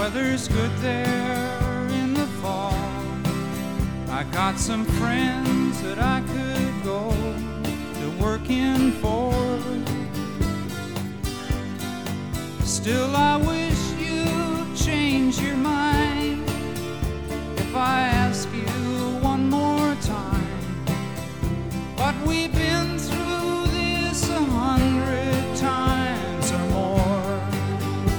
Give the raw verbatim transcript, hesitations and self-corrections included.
weather's good there in the fall. I got some friends that I could go to working for. Still I wish you'd change your mind